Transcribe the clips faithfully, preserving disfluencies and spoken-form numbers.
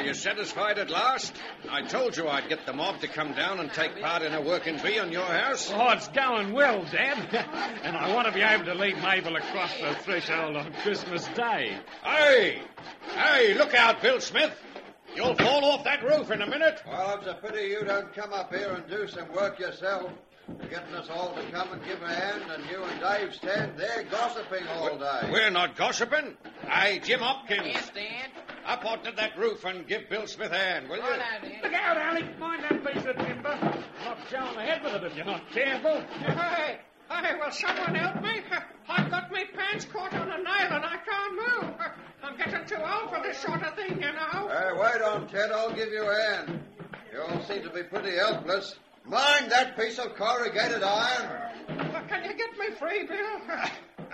you satisfied at last? I told you I'd get the mob to come down and take part in a working bee on your house. Oh, it's going well, Dad. And I want to be able to lead Mabel across the threshold on Christmas Day. Hey! Hey, look out, Bill Smith. You'll fall off that roof in a minute. Well, it's a pity you don't come up here and do some work yourself. You're getting us all to come and give a hand, and you and Dave stand there gossiping all day. We're not gossiping. Hey, Jim Hopkins. Yes, Dad? Up onto that roof and give Bill Smith a hand, will you? Right out, Dad. Look out, Alec. Mind that piece of timber. Knock you on the head with it if you're not careful. Hey, hey, will someone help me? I've got my pants caught on a nail and I can't move. I'm getting too old for this sort of thing, you know. Hey, wait on, Ted. I'll give you a hand. You all seem to be pretty helpless. Mind that piece of corrugated iron. Well, can you get me free, Bill?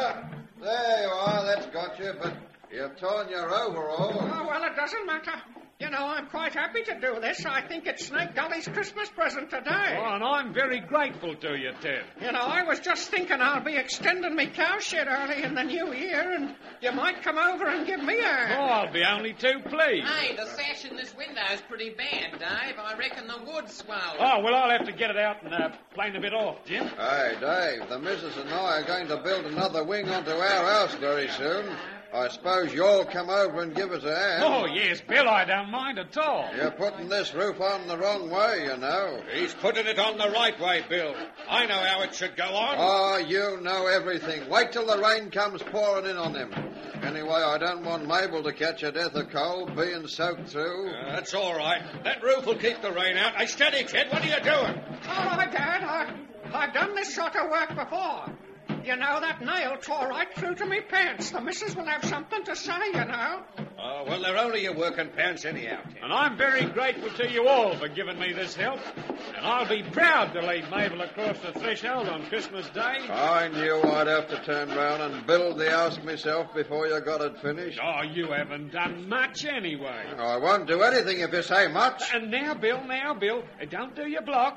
There you are. That's got you, but you've torn your overall. Oh, well, it doesn't matter. You know, I'm quite happy to do this. I think it's Snake Gully's Christmas present today. Oh, and I'm very grateful to you, Ted. You know, I was just thinking I'll be extending me cow shed early in the new year, and you might come over and give me a... Oh, I'll be only too pleased. Hey, the sash in this window's pretty bad, Dave. I reckon the wood's swallowed. Oh, well, I'll have to get it out and uh, plane a bit off, Jim. Hey, Dave, the missus and I are going to build another wing onto our house very soon. I suppose you'll come over and give us a hand. Oh, yes, Bill, I don't mind at all. You're putting this roof on the wrong way, you know. He's putting it on the right way, Bill. I know how it should go on. Oh, you know everything. Wait till the rain comes pouring in on him. Anyway, I don't want Mabel to catch a death of cold being soaked through. Uh, that's all right. That roof will keep the rain out. Hey, steady, Ted. What are you doing? All right, Dad. I, I've done this sort of work before. You know, that nail tore right through to me pants. The missus will have something to say, you know. Oh, well, they're only your working pants anyhow, Ted. And I'm very grateful to you all for giving me this help. And I'll be proud to lead Mabel across the threshold on Christmas Day. I knew I'd have to turn round and build the house myself before you got it finished. Oh, you haven't done much anyway. I won't do anything if you say much. And now, Bill, now, Bill, don't do your block.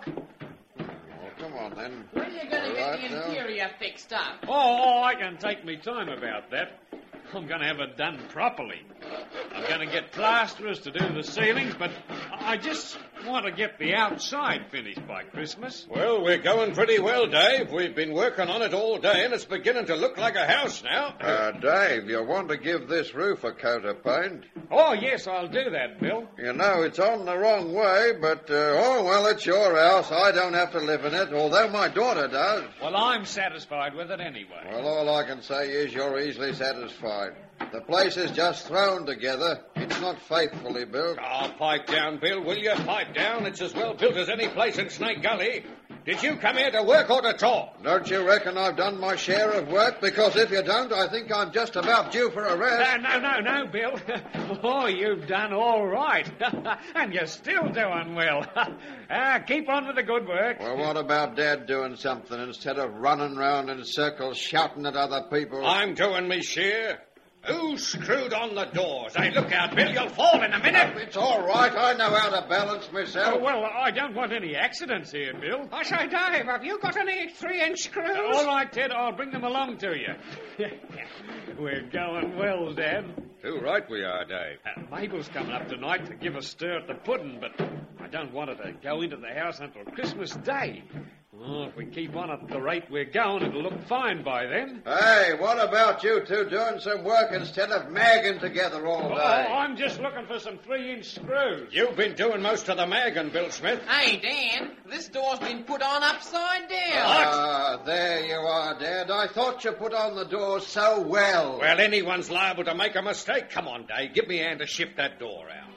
Come on, then. When are you going to All get right, the now. interior fixed up? Oh, oh, I can take me time about that. I'm going to have it done properly. I'm going to get plasterers to do the ceilings, but I just want to get the outside finished by Christmas. Well, we're going pretty well, Dave. We've been working on it all day, and it's beginning to look like a house now. Uh, Dave, you want to give this roof a coat of paint? Oh, yes, I'll do that, Bill. You know, it's on the wrong way, but, uh, oh, well, it's your house. I don't have to live in it, although my daughter does. Well, I'm satisfied with it anyway. Well, all I can say is you're easily satisfied. The place is just thrown together. It's not faithfully built. Oh, pipe down, Bill, will you? Pipe down. It's as well built as any place in Snake Gully. Did you come here to work or to talk? Don't you reckon I've done my share of work? Because if you don't, I think I'm just about due for a rest. No, no, no, no, Bill. Oh, you've done all right. And you're still doing well. Ah, keep on with the good work. Well, what about Dad doing something instead of running round in circles shouting at other people? I'm doing me share. Who screwed on the doors? Hey, look out, Bill. You'll fall in a minute. It's all right. I know how to balance myself. Oh, well, I don't want any accidents here, Bill. I say, Dave, have you got any three-inch screws? All right, Ted, I'll bring them along to you. We're going well, Dad. Too right we are, Dave. Uh, Mabel's coming up tonight to give a stir at the pudding, but I don't want her to go into the house until Christmas Day. Oh, if we keep on at the rate we're going, it'll look fine by then. Hey, what about you two doing some work instead of magging together all Oh, day? I'm just looking for some three-inch screws. You've been doing most of the magging, Bill Smith. Hey, Dan, this door's been put on upside down. Ah, there you are, Dad. I thought you put on the door so well. Well, anyone's liable to make a mistake. Come on, Dave. Give me a hand to shift that door out.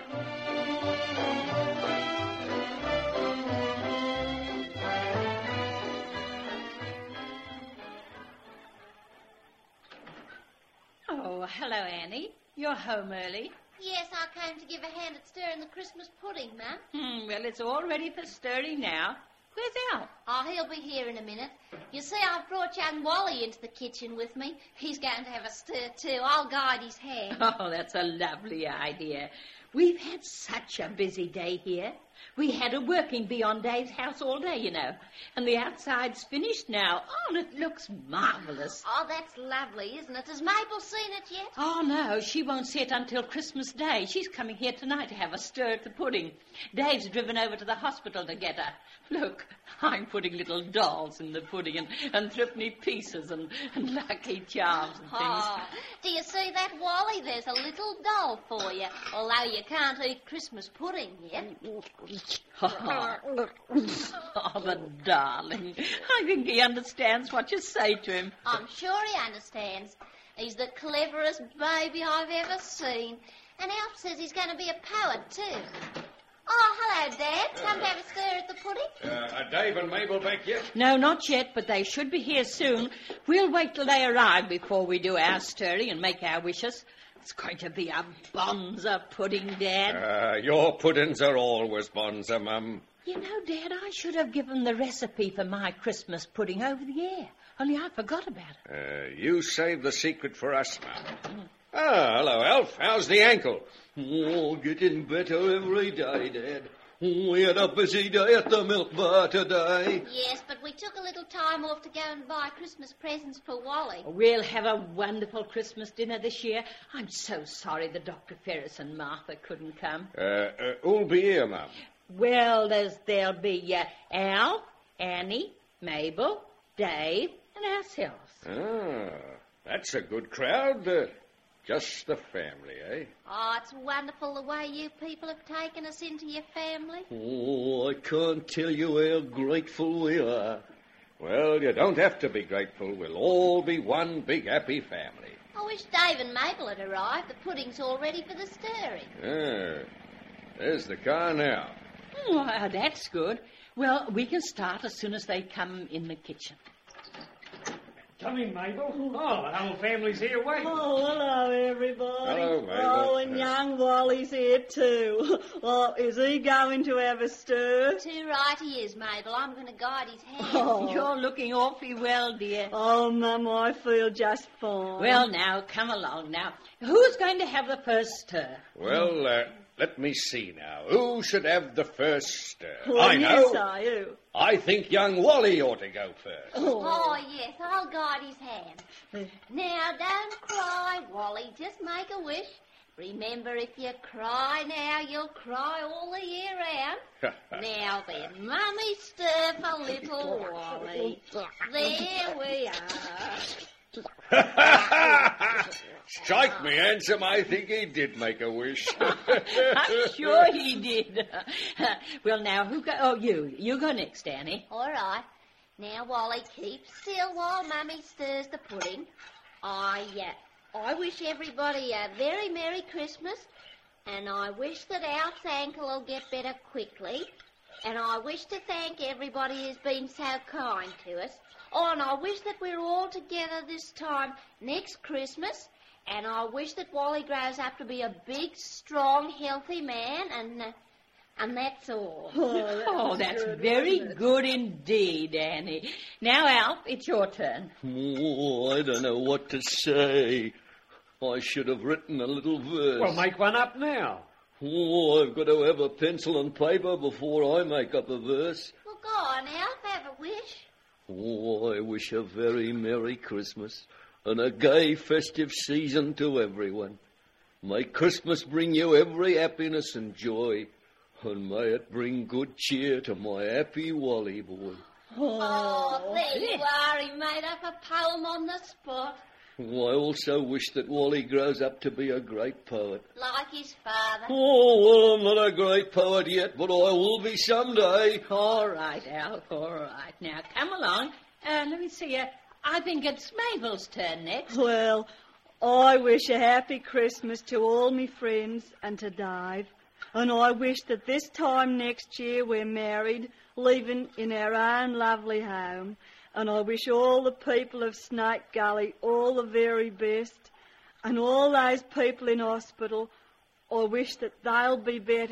Oh, hello, Annie. You're home early. Yes, I came to give a hand at stirring the Christmas pudding, Mum. Hmm, well, it's all ready for stirring now. Where's Al? Oh, he'll be here in a minute. You see, I've brought young Wally into the kitchen with me. He's going to have a stir, too. I'll guide his hand. Oh, that's a lovely idea. We've had such a busy day here. We had a working bee on Dave's house all day, you know. And the outside's finished now. Oh, and it looks marvellous. Oh, that's lovely, isn't it? Has Mabel seen it yet? Oh, no, she won't see it until Christmas Day. She's coming here tonight to have a stir at the pudding. Dave's driven over to the hospital to get her. Look, I'm putting little dolls in the pudding and, and threepenny pieces and, and lucky charms and things. Oh, do you see that, Wally? There's a little doll for you, although you can't eat Christmas pudding yet. Oh, oh, the darling. I think he understands what you say to him. I'm sure he understands. He's the cleverest baby I've ever seen. And Alf says he's going to be a poet, too. Oh, hello, Dad. Come to have a stir at the pudding? Uh, are Dave and Mabel back yet? No, not yet, but they should be here soon. We'll wait till they arrive before we do our stirring and make our wishes. It's going to be a bonza pudding, Dad. Uh, your puddings are always bonza, Mum. You know, Dad, I should have given the recipe for my Christmas pudding over the air. Only I forgot about it. Uh, you save the secret for us, Mum. Ah, hello, Alf. How's the ankle? Oh, getting better every day, Dad. We had a busy day at the milk bar today. Yes, but we took a little time off to go and buy Christmas presents for Wally. We'll have a wonderful Christmas dinner this year. I'm so sorry that Doctor Ferris and Martha couldn't come. Uh, uh, who'll be here, Mum? Well, there's, there'll be uh, Al, Annie, Mabel, Dave, and ourselves. Ah, that's a good crowd. Uh, just the family, eh? Oh, it's wonderful the way you people have taken us into your family. Oh, I can't tell you how grateful we are. Well, you don't have to be grateful. We'll all be one big happy family. I wish Dave and Mabel had arrived. The pudding's all ready for the stirring. Ah, there's the car now. Oh, that's good. Well, we can start as soon as they come in the kitchen. Come in, Mabel. Oh, the whole family's here waiting. Oh, hello, everybody. Hello, Mabel. Oh, and young Wally's here, too. Oh, is he going to have a stir? Too right he is, Mabel. I'm going to guide his hand. Oh. You're looking awfully well, dear. Oh, Mum, I feel just fine. Well, now, come along now. Who's going to have the first stir? Well, uh, let me see now. Who should have the first stir? Well, I know. Yes, I do. I think young Wally ought to go first. Oh, yes, I'll guide his hand. Now, don't cry, Wally. Just make a wish. Remember, if you cry now, you'll cry all the year round. Now then, Mummy, stir for little Wally. There we are. Strike me, handsome. I think he did make a wish. I'm sure he did. Well, now, who go... Oh, you. You go next, Annie. All right. Now, Wally, keep still while Mummy stirs the pudding. I, uh, I wish everybody a very Merry Christmas, and I wish that Alf's ankle will get better quickly, and I wish to thank everybody who's been so kind to us. Oh, and I wish that we're all together this time next Christmas, and I wish that Wally grows up to be a big, strong, healthy man, and... Uh, And that's all. Oh, that's, Oh, that's good, very wasn't it? good indeed, Annie. Now, Alf, it's your turn. Oh, I don't know what to say. I should have written a little verse. Well, make one up now. Oh, I've got to have a pencil and paper before I make up a verse. Well, go on, Alf, have a wish. Oh, I wish a very Merry Christmas and a gay festive season to everyone. May Christmas bring you every happiness and joy, and may it bring good cheer to my happy Wally boy. Oh, there you are. He made up a poem on the spot, Oh, I also wish that Wally grows up to be a great poet. like his father. Oh, well, I'm not a great poet yet, but I will be someday. All right, Alf, all right. Now, come along. Uh, let me see. Uh, I think it's Mabel's turn next. Well, I wish a happy Christmas to all me friends and to Dave. And I wish that this time next year we're married, living in our own lovely home. And I wish all the people of Snake Gully all the very best. And all those people in hospital, I wish that they'll be better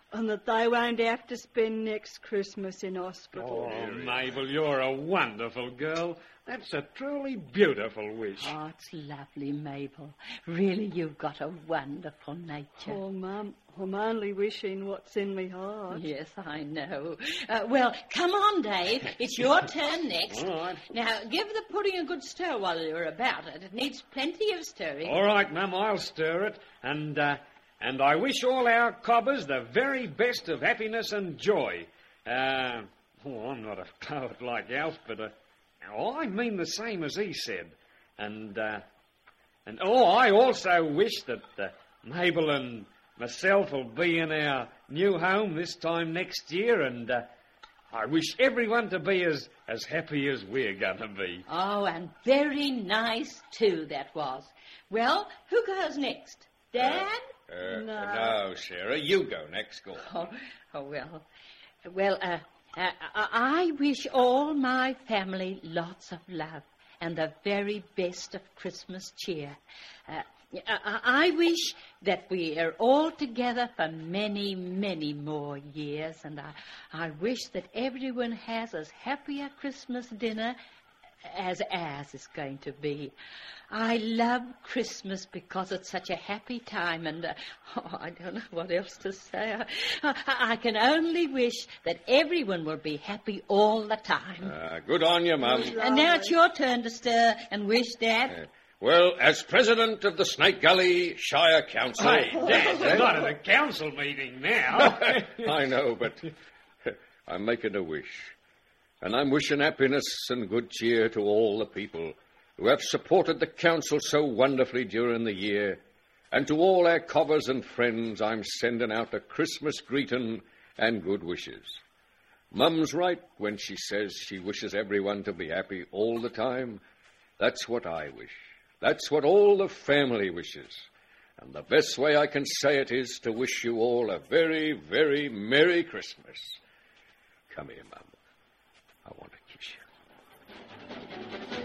and that they won't have to spend next Christmas in hospital. Oh, Mabel, you're a wonderful girl. That's a truly beautiful wish. Oh, it's lovely, Mabel. Really, you've got a wonderful nature. Oh, Mum, I'm only wishing what's in me heart. Yes, I know. Uh, well, come on, Dave. It's your turn next. All right. Now, give the pudding a good stir while you're about it. It needs plenty of stirring. All right, Mum, I'll stir it. And, uh, and I wish all our cobbers the very best of happiness and joy. Uh, oh, I'm not a poet like Alf, but... Uh, Oh, I mean the same as he said. And, uh, and oh, I also wish that uh, Mabel and myself will be in our new home this time next year, and uh, I wish everyone to be as, as happy as we're going to be. Oh, and very nice, too, that was. Well, who goes next? Dad? Uh, uh, No. no, Sarah, you go next. Go on. Oh, oh well. Well, uh, uh, I wish all my family lots of love and the very best of Christmas cheer. Uh, I, I wish that we are all together for many, many more years, and I, I wish that everyone has as happy a Christmas dinner as ours is going to be. I love Christmas because it's such a happy time, and uh, oh, I don't know what else to say. I, I, I can only wish that everyone will be happy all the time. Uh, good on you, Mum. And now it's your turn to stir and wish, Dad. Uh, well, as president of the Snake Gully Shire Council... Hey, Dad, you're not at a council meeting now. I know, but I'm making a wish. And I'm wishing happiness and good cheer to all the people who have supported the council so wonderfully during the year. And to all our cobbers and friends, I'm sending out a Christmas greeting and good wishes. Mum's right when she says she wishes everyone to be happy all the time. That's what I wish. That's what all the family wishes. And the best way I can say it is to wish you all a very, very Merry Christmas. Come here, Mum. I want to kiss you.